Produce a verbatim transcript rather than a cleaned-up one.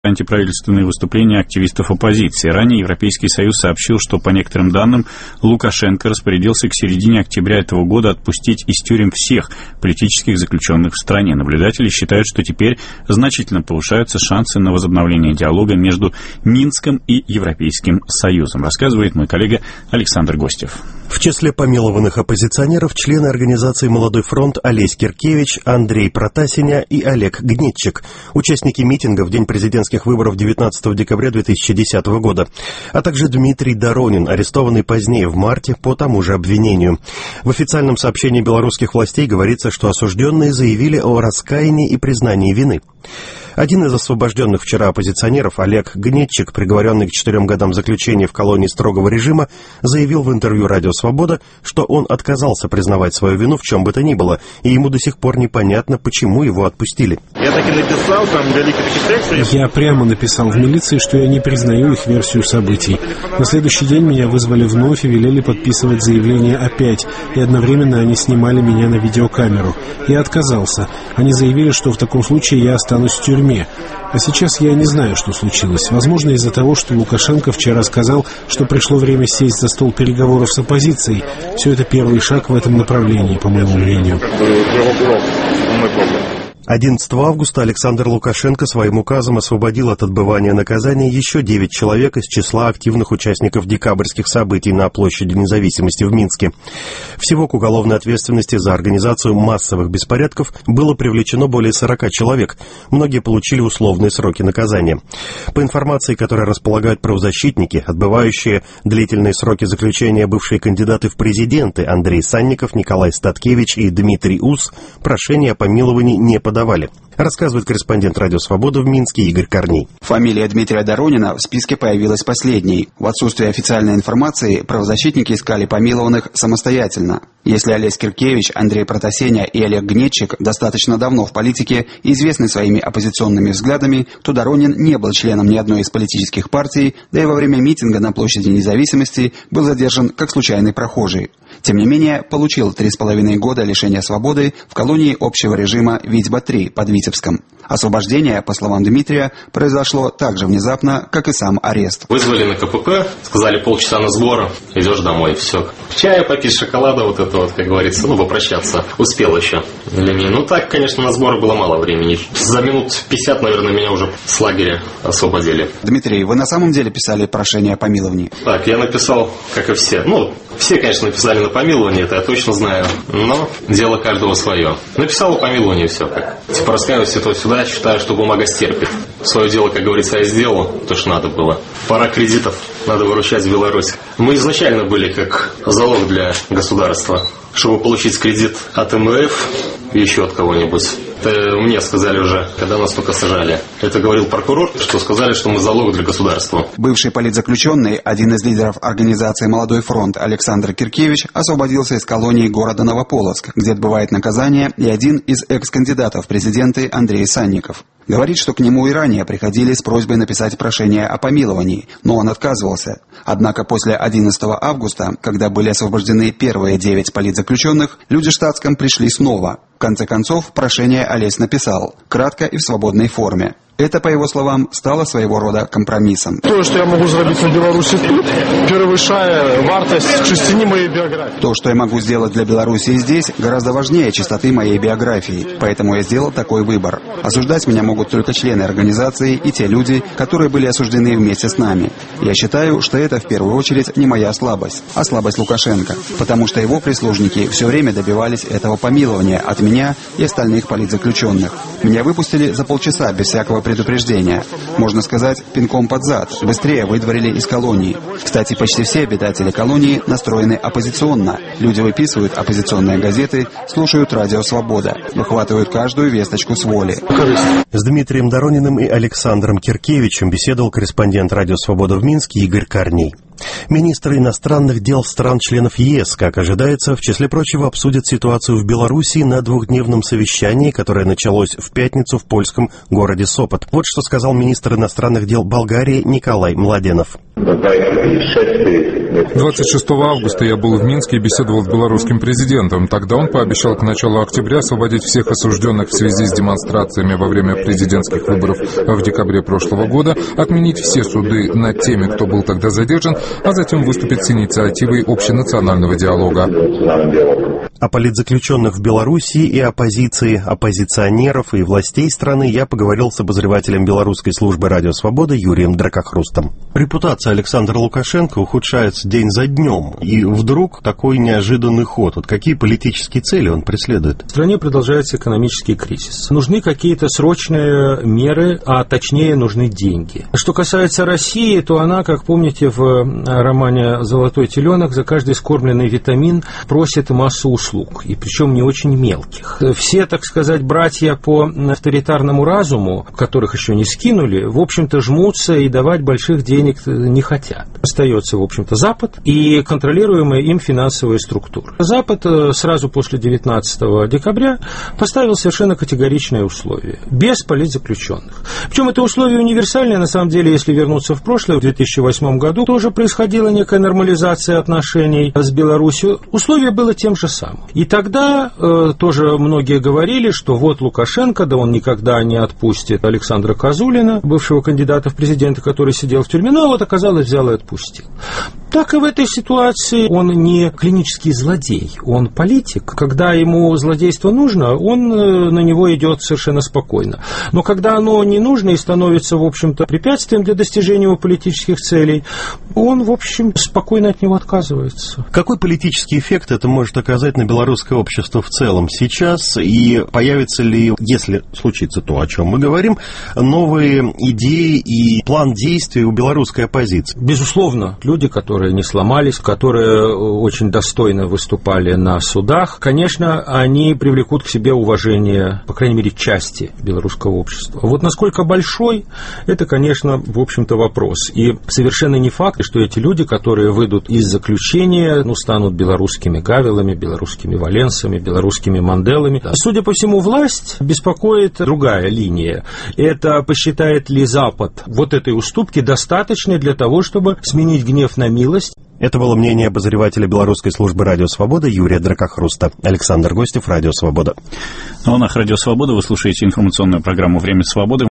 антиправительственные выступления активистов оппозиции. Ранее Европейский Союз сообщил, что, по некоторым данным, Лукашенко распорядился к середине октября этого года отпустить из тюрем всех политических заключенных в стране. Наблюдатели считают, что теперь значительно повышаются шансы на возобновление диалога между Минском и Европейским Союзом, рассказывает мой коллега Александр Гостев. В числе помилованных оппозиционеров члены организации «Молодой фронт» Олесь Киркевич, Андрей Протасиня и Олег Гнетчик, участники митинга в день президентских выборов девятнадцатого декабря две тысячи десятого года, а также Дмитрий Доронин, арестованный позднее в марте по тому же обвинению. В официальном сообщении белорусских властей говорится, что осужденные заявили о раскаянии и признании вины. Один из освобожденных вчера оппозиционеров, Олег Гнетчик, приговоренный к четырем годам заключения в колонии строгого режима, заявил в интервью «Радио Свобода», что он отказался признавать свою вину в чем бы то ни было, и ему до сих пор непонятно, почему его отпустили. Я так и написал, там великое впечатление. Я прямо написал в милиции, что я не признаю их версию событий. На следующий день меня вызвали вновь и велели подписывать заявление опять, и одновременно они снимали меня на видеокамеру. Я отказался. Они заявили, что в таком случае я останусь в тюрьме. А сейчас я не знаю, что случилось. Возможно, из-за того, что Лукашенко вчера сказал, что пришло время сесть за стол переговоров с оппозицией. Все это первый шаг в этом направлении, по моему мнению. одиннадцатого августа Александр Лукашенко своим указом освободил от отбывания наказания еще девять человек из числа активных участников декабрьских событий на площади Независимости в Минске. Всего к уголовной ответственности за организацию массовых беспорядков было привлечено более сорока человек. Многие получили условные сроки наказания. По информации, которой располагают правозащитники, отбывающие длительные сроки заключения бывшие кандидаты в президенты Андрей Санников, Николай Статкевич и Дмитрий Ус прошение о помиловании не подали. Рассказывает корреспондент «Радио Свобода» в Минске Игорь Корней. Фамилия Дмитрия Доронина в списке появилась последней. В отсутствие официальной информации правозащитники искали помилованных самостоятельно. Если Олесь Киркевич, Андрей Протасеня и Олег Гнетчик достаточно давно в политике и известны своими оппозиционными взглядами, то Доронин не был членом ни одной из политических партий, да и во время митинга на площади Независимости был задержан как случайный прохожий. Тем не менее, получил три с половиной года лишения свободы в колонии общего режима «Витьба-три» под Витебском. Освобождение, по словам Дмитрия, произошло так же внезапно, как и сам арест. Вызвали на ка пэ пэ, сказали полчаса на сбор, идешь домой, все. Чая попить, шоколада, вот это вот, как говорится, ну, попрощаться. Успел еще. Для меня, ну так, конечно, на сбор было мало времени. За минут пятьдесят, наверное, меня уже с лагеря освободили. Дмитрий, вы на самом деле писали прошение о помиловании? Так, я написал, как и все. Ну, все, конечно, написали на помилование, это я точно знаю. Но дело каждого свое. Написал о помиловании все как. Типа раскаиваюсь этого сюда, считаю, что бумага стерпит. Свое дело, как говорится, я сделал, то, что надо было. Пора кредитов, надо выручать в Беларусь. Мы изначально были как залог для государства, чтобы получить кредит от эм вэ эф и еще от кого-нибудь. Это мне сказали уже, когда нас только сажали. Это говорил прокурор, что сказали, что мы залог для государства. Бывший политзаключенный, один из лидеров организации «Молодой фронт» Александр Киркевич освободился из колонии города Новополоцк, где отбывает наказание и один из экс-кандидатов в президенты Андрей Санников. Говорит, что к нему и ранее приходили с просьбой написать прошение о помиловании, но он отказывался. Однако после одиннадцатого августа, когда были освобождены первые девять политзаключенных, люди в штатском пришли снова. В конце концов, прошение Олесь написал, кратко и в свободной форме. Это, по его словам, стало своего рода компромиссом. То, что я могу сделать на Беларуси тут, превышая вартость чистоты моей биографии. То, что я могу сделать для Беларуси здесь, гораздо важнее чистоты моей биографии. Поэтому я сделал такой выбор. Осуждать меня могут только члены организации и те люди, которые были осуждены вместе с нами. Я считаю, что это в первую очередь не моя слабость, а слабость Лукашенко. Потому что его прислужники все время добивались этого помилования от меня и остальных политзаключенных. Меня выпустили за полчаса без всякого предупреждения. Можно сказать, пинком под зад. Быстрее выдворили из колонии. Кстати, почти все обитатели колонии настроены оппозиционно. Люди выписывают оппозиционные газеты, слушают «Радио Свобода», выхватывают каждую весточку с воли. С Дмитрием Дорониным и Александром Киркевичем беседовал корреспондент «Радио Свобода» в Минске Игорь Корней. Министры иностранных дел стран-членов е эс, как ожидается, в числе прочего обсудят ситуацию в Белоруссии на двухдневном совещании, которое началось в пятницу в польском городе Сопот. Вот что сказал министр иностранных дел Болгарии Николай Младенов. двадцать шестого августа я был в Минске и беседовал с белорусским президентом. Тогда он пообещал к началу октября освободить всех осужденных в связи с демонстрациями во время президентских выборов в декабре прошлого года, отменить все суды над теми, кто был тогда задержан, а затем выступить с инициативой общенационального диалога. О политзаключенных в Белоруссии и оппозиции, оппозиционеров и властей страны я поговорил с обозревателем белорусской службы «Радио Свобода» Юрием Дракохрустом. Репутация Александра Лукашенко ухудшается день за днем. И вдруг такой неожиданный ход. Вот какие политические цели он преследует? В стране продолжается экономический кризис. Нужны какие-то срочные меры, а точнее нужны деньги. Что касается России, то она, как помните в романе «Золотой теленок», за каждый скормленный витамин просит массу услуг, и причем не очень мелких. Все, так сказать, братья по авторитарному разуму, которых еще не скинули, в общем-то жмутся и давать больших денег не хотят. Остается, в общем-то, Запад и контролируемая им финансовая структура. Запад сразу после девятнадцатого декабря поставил совершенно категоричные условия. Без политзаключенных. Причем это условие универсальное, на самом деле, если вернуться в прошлое, в две тысячи восьмом году тоже происходила некая нормализация отношений с Беларусью. Условие было тем же самым. И тогда э, тоже многие говорили, что вот Лукашенко, да он никогда не отпустит Александра Козулина, бывшего кандидата в президенты, который сидел в тюрьме, но вот оказалось, взял и отпустил. Так и в этой ситуации он не клинический злодей, он политик. Когда ему злодейство нужно, он на него идет совершенно спокойно. Но когда оно не нужно и становится, в общем-то, препятствием для достижения его политических целей, он, в общем, спокойно от него отказывается. Какой политический эффект это может оказать на белорусское общество в целом сейчас? И появится ли, если случится то, о чем мы говорим, новые идеи и план действий у белорусской оппозиции? Безусловно, люди, которые не сломались, которые очень достойно выступали на судах, конечно, они привлекут к себе уважение, по крайней мере, части белорусского общества. Вот насколько большой, это, конечно, в общем-то, вопрос. И совершенно не факт, что эти люди, которые выйдут из заключения, ну, станут белорусскими Гавелами, белорусскими Валенсами, белорусскими Манделами. Судя по всему, власть беспокоит другая линия. Это посчитает ли Запад вот этой уступки достаточной для того, чтобы сменить гнев на милость. Это было мнение обозревателя белорусской службы «Радио Свобода» Юрия Дракохруста. Александр Гостев, «Радио Свобода». На волнах «Радио Свобода» вы слушаете информационную программу «Время свободы».